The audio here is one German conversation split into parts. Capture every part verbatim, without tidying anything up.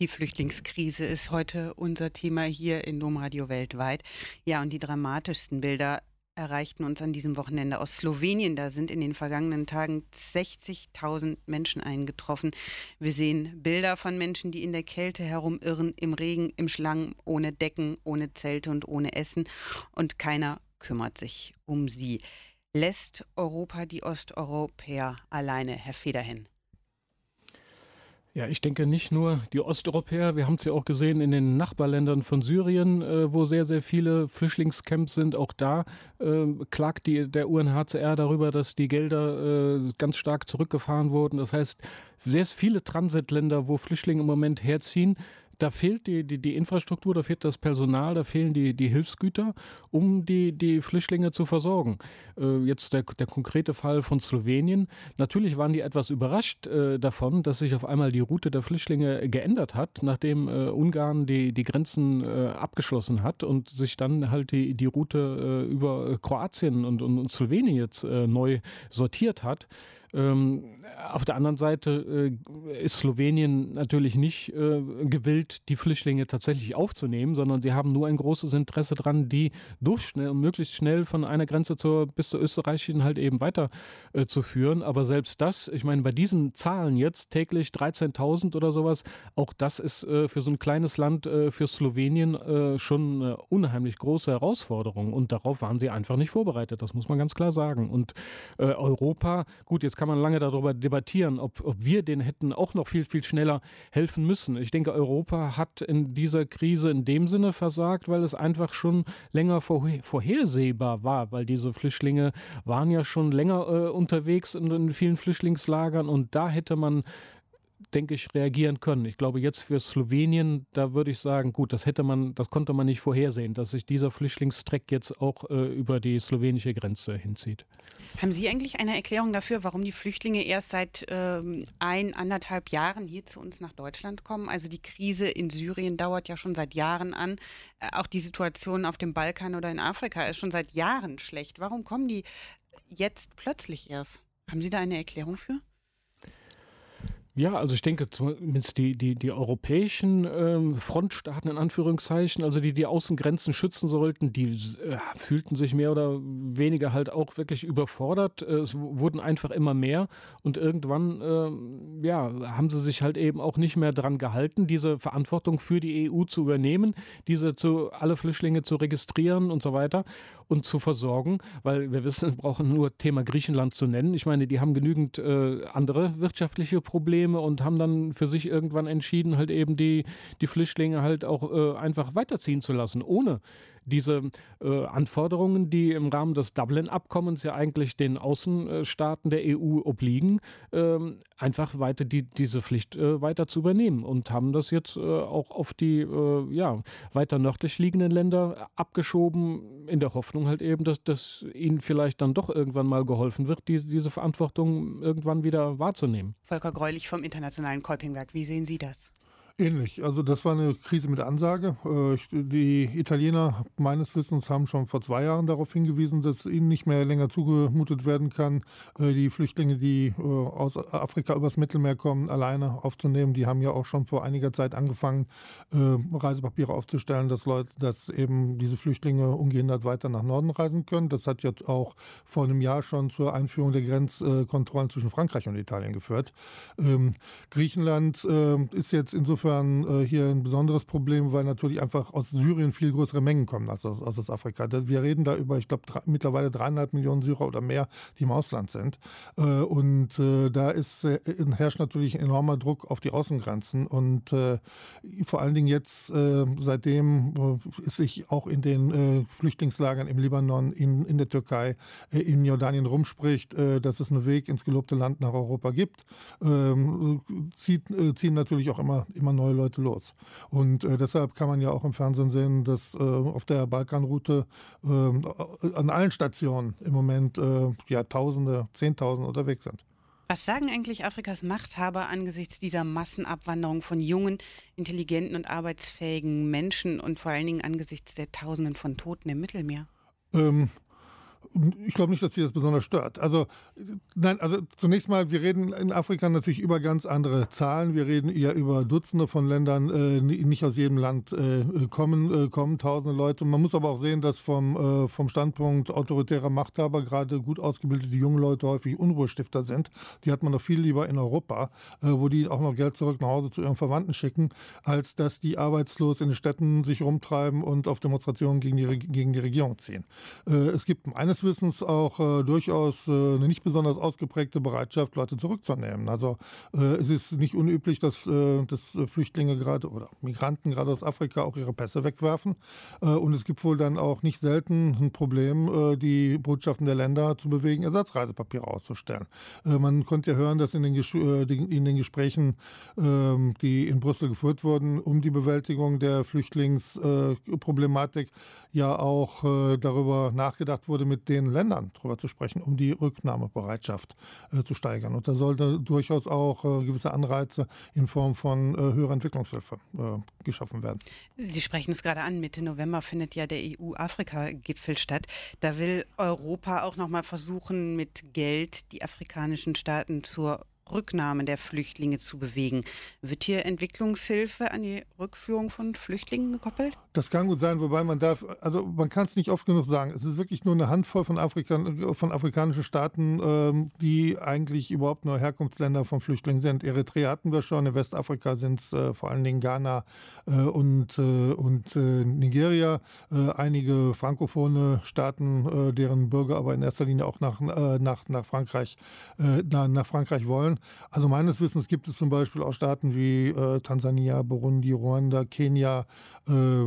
Die Flüchtlingskrise ist heute unser Thema hier in Domradio weltweit. Ja, und die dramatischsten Bilder erreichten uns an diesem Wochenende aus Slowenien. Da sind in den vergangenen Tagen sechzigtausend Menschen eingetroffen. Wir sehen Bilder von Menschen, die in der Kälte herumirren, im Regen, im Schlamm, ohne Decken, ohne Zelte und ohne Essen. Und keiner kümmert sich um sie. Lässt Europa die Osteuropäer alleine, Herr Federhen? Ja, ich denke nicht nur die Osteuropäer, wir haben es ja auch gesehen in den Nachbarländern von Syrien, äh, wo sehr, sehr viele Flüchtlingscamps sind. Auch da äh, klagt die, der U N H C R darüber, dass die Gelder äh, ganz stark zurückgefahren wurden. Das heißt, sehr viele Transitländer, wo Flüchtlinge im Moment herziehen, da fehlt die, die, die Infrastruktur, da fehlt das Personal, da fehlen die, die Hilfsgüter, um die, die Flüchtlinge zu versorgen. Äh, jetzt der, der konkrete Fall von Slowenien. Natürlich waren die etwas überrascht äh, davon, dass sich auf einmal die Route der Flüchtlinge geändert hat, nachdem äh, Ungarn die, die Grenzen äh, abgeschlossen hat und sich dann halt die, die Route äh, über Kroatien und, und, und Slowenien jetzt äh, neu sortiert hat. Ähm, auf der anderen Seite äh, ist Slowenien natürlich nicht äh, gewillt, die Flüchtlinge tatsächlich aufzunehmen, sondern sie haben nur ein großes Interesse daran, die durchschnell und möglichst schnell von einer Grenze zur, bis zur österreichischen halt eben weiter äh, zu führen. Aber selbst das, ich meine, bei diesen Zahlen jetzt täglich dreizehntausend oder sowas, auch das ist äh, für so ein kleines Land, äh, für Slowenien äh, schon eine unheimlich große Herausforderung. Und darauf waren sie einfach nicht vorbereitet, das muss man ganz klar sagen. Und äh, Europa, gut, jetzt kann kann man lange darüber debattieren, ob, ob wir denen hätten auch noch viel, viel schneller helfen müssen. Ich denke, Europa hat in dieser Krise in dem Sinne versagt, weil es einfach schon länger vorher, vorhersehbar war, weil diese Flüchtlinge waren ja schon länger äh, unterwegs in, in vielen Flüchtlingslagern und da hätte man, denke ich, reagieren können. Ich glaube, jetzt für Slowenien, da würde ich sagen, gut, das hätte man, das konnte man nicht vorhersehen, dass sich dieser Flüchtlingstreck jetzt auch äh, über die slowenische Grenze hinzieht. Haben Sie eigentlich eine Erklärung dafür, warum die Flüchtlinge erst seit ähm, ein, anderthalb Jahren hier zu uns nach Deutschland kommen? Also die Krise in Syrien dauert ja schon seit Jahren an. Äh, auch die Situation auf dem Balkan oder in Afrika ist schon seit Jahren schlecht. Warum kommen die jetzt plötzlich erst? Haben Sie da eine Erklärung für? Ja, also ich denke zumindest die, die, die europäischen ähm, Frontstaaten in Anführungszeichen, also die die Außengrenzen schützen sollten, die äh, fühlten sich mehr oder weniger halt auch wirklich überfordert. Äh, es wurden einfach immer mehr und irgendwann äh, ja, haben sie sich halt eben auch nicht mehr dran gehalten, diese Verantwortung für die E U zu übernehmen, diese zu alle Flüchtlinge zu registrieren und so weiter und zu versorgen, weil wir wissen, wir brauchen nur Thema Griechenland zu nennen. Ich meine, die haben genügend äh, andere wirtschaftliche Probleme und haben dann für sich irgendwann entschieden, halt eben die, die Flüchtlinge halt auch äh, einfach weiterziehen zu lassen, ohne diese äh, Anforderungen, die im Rahmen des Dublin-Abkommens ja eigentlich den Außenstaaten der E U obliegen, äh, einfach weiter die, diese Pflicht äh, weiter zu übernehmen und haben das jetzt äh, auch auf die äh, ja, weiter nördlich liegenden Länder abgeschoben, in der Hoffnung halt eben, dass, dass ihnen vielleicht dann doch irgendwann mal geholfen wird, die, diese Verantwortung irgendwann wieder wahrzunehmen. Volker Greulich vom Internationalen Kolpingwerk, wie sehen Sie das? Ähnlich. Also das war eine Krise mit Ansage. Die Italiener meines Wissens haben schon vor zwei Jahren darauf hingewiesen, dass ihnen nicht mehr länger zugemutet werden kann, die Flüchtlinge, die aus Afrika übers Mittelmeer kommen, alleine aufzunehmen. Die haben ja auch schon vor einiger Zeit angefangen, Reisepapiere aufzustellen, dass Leute, dass eben diese Flüchtlinge ungehindert weiter nach Norden reisen können. Das hat jetzt auch vor einem Jahr schon zur Einführung der Grenzkontrollen zwischen Frankreich und Italien geführt. Griechenland ist jetzt insofern Insofern äh, hier ein besonderes Problem, weil natürlich einfach aus Syrien viel größere Mengen kommen als aus, als aus Afrika. Wir reden da über, ich glaube, drei, mittlerweile dreieinhalb Millionen Syrer oder mehr, die im Ausland sind. Äh, und äh, da ist, äh, herrscht natürlich ein enormer Druck auf die Außengrenzen. Und äh, vor allen Dingen jetzt, äh, seitdem äh, es sich auch in den äh, Flüchtlingslagern im Libanon, in, in der Türkei, äh, in Jordanien rumspricht, äh, dass es einen Weg ins gelobte Land nach Europa gibt, äh, zieht, äh, ziehen natürlich auch immer, immer neue Leute los. Und äh, deshalb kann man ja auch im Fernsehen sehen, dass äh, auf der Balkanroute äh, an allen Stationen im Moment äh, ja Tausende, Zehntausende unterwegs sind. Was sagen eigentlich Afrikas Machthaber angesichts dieser Massenabwanderung von jungen, intelligenten und arbeitsfähigen Menschen und vor allen Dingen angesichts der Tausenden von Toten im Mittelmeer? Ähm, Ich glaube nicht, dass sie das besonders stört. Also, nein, also zunächst mal, wir reden in Afrika natürlich über ganz andere Zahlen. Wir reden ja über Dutzende von Ländern, äh, nicht aus jedem Land äh, kommen, äh, kommen tausende Leute. Man muss aber auch sehen, dass vom, äh, vom Standpunkt autoritärer Machthaber gerade gut ausgebildete junge Leute häufig Unruhestifter sind. Die hat man doch viel lieber in Europa, äh, wo die auch noch Geld zurück nach Hause zu ihren Verwandten schicken, als dass die arbeitslos in den Städten sich rumtreiben und auf Demonstrationen gegen die, gegen die Regierung ziehen. Äh, es gibt meines Wissens auch äh, durchaus äh, eine nicht besonders ausgeprägte Bereitschaft, Leute zurückzunehmen. Also äh, es ist nicht unüblich, dass, äh, dass Flüchtlinge gerade oder Migranten gerade aus Afrika auch ihre Pässe wegwerfen. Äh, und es gibt wohl dann auch nicht selten ein Problem, äh, die Botschaften der Länder zu bewegen, Ersatzreisepapiere auszustellen. Äh, man konnte ja hören, dass in den, Ges äh, in den Gesprächen, äh, die in Brüssel geführt wurden, um die Bewältigung der Flüchtlingsproblematik äh, ja auch äh, darüber nachgedacht wurde, mit den Ländern darüber zu sprechen, um die Rücknahmebereitschaft äh, zu steigern. Und da sollte durchaus auch äh, gewisse Anreize in Form von äh, höherer Entwicklungshilfe äh, geschaffen werden. Sie sprechen es gerade an, Mitte November findet ja der E U-Afrika-Gipfel statt. Da will Europa auch nochmal versuchen, mit Geld die afrikanischen Staaten zur Rücknahme der Flüchtlinge zu bewegen. Wird hier Entwicklungshilfe an die Rückführung von Flüchtlingen gekoppelt? Das kann gut sein, wobei man darf, also man kann es nicht oft genug sagen. Es ist wirklich nur eine Handvoll von, Afrika, von afrikanischen Staaten, ähm, die eigentlich überhaupt nur Herkunftsländer von Flüchtlingen sind. Eritrea hatten wir schon, in Westafrika sind es äh, vor allen Dingen Ghana äh, und, äh, und äh, Nigeria. Äh, einige frankophone Staaten, äh, deren Bürger aber in erster Linie auch nach, äh, nach, nach, Frankreich, äh, nach, nach Frankreich wollen. Also meines Wissens gibt es zum Beispiel auch Staaten wie äh, Tansania, Burundi, Ruanda, Kenia, äh,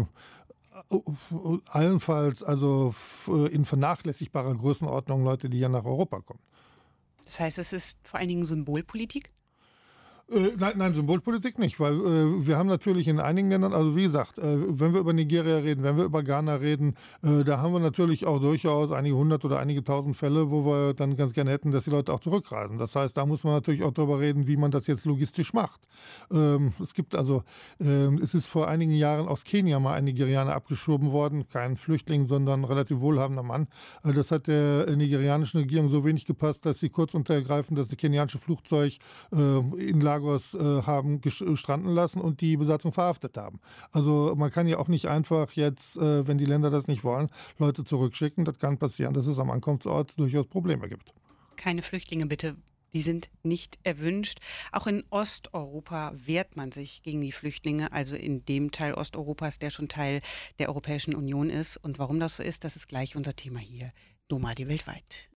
allenfalls also in vernachlässigbarer Größenordnung Leute, die ja nach Europa kommen. Das heißt, es ist vor allen Dingen Symbolpolitik? Äh, nein, nein, Symbolpolitik nicht, weil äh, wir haben natürlich in einigen Ländern, also wie gesagt, äh, wenn wir über Nigeria reden, wenn wir über Ghana reden, äh, da haben wir natürlich auch durchaus einige hundert oder einige tausend Fälle, wo wir dann ganz gerne hätten, dass die Leute auch zurückreisen. Das heißt, da muss man natürlich auch darüber reden, wie man das jetzt logistisch macht. Ähm, es gibt also, äh, es ist vor einigen Jahren aus Kenia mal ein Nigerianer abgeschoben worden, kein Flüchtling, sondern ein relativ wohlhabender Mann. Äh, das hat der nigerianischen Regierung so wenig gepasst, dass sie kurz und ergreifend das kenianische Flugzeug äh, in Lage Lagos äh, haben stranden lassen und die Besatzung verhaftet haben. Also man kann ja auch nicht einfach jetzt, äh, wenn die Länder das nicht wollen, Leute zurückschicken. Das kann passieren, dass es am Ankunftsort durchaus Probleme gibt. Keine Flüchtlinge bitte. Die sind nicht erwünscht. Auch in Osteuropa wehrt man sich gegen die Flüchtlinge, also in dem Teil Osteuropas, der schon Teil der Europäischen Union ist. Und warum das so ist, das ist gleich unser Thema hier. Domradio weltweit.